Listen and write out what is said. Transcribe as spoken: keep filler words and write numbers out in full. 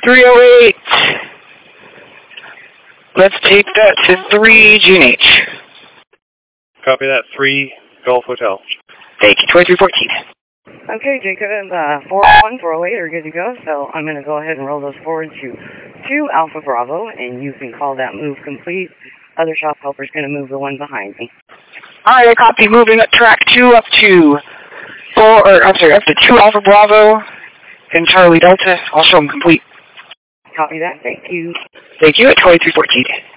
three oh eight. Let's take that to three G and H. Copy that, three Golf Hotel. Thank you, twenty-three fourteen. Okay, Jacob, uh, four one, four oh eight are good to go, so I'm going to go ahead and roll those forward to two Alpha Bravo, and you can call that move complete. Other shop helper's going to move the one behind me. Alright, I copy. Moving at track two up to four, or I'm sorry, up to two Alpha Bravo and Charlie Delta. I'll show them complete. Copy that, thank you. Thank you at twenty-three fourteen.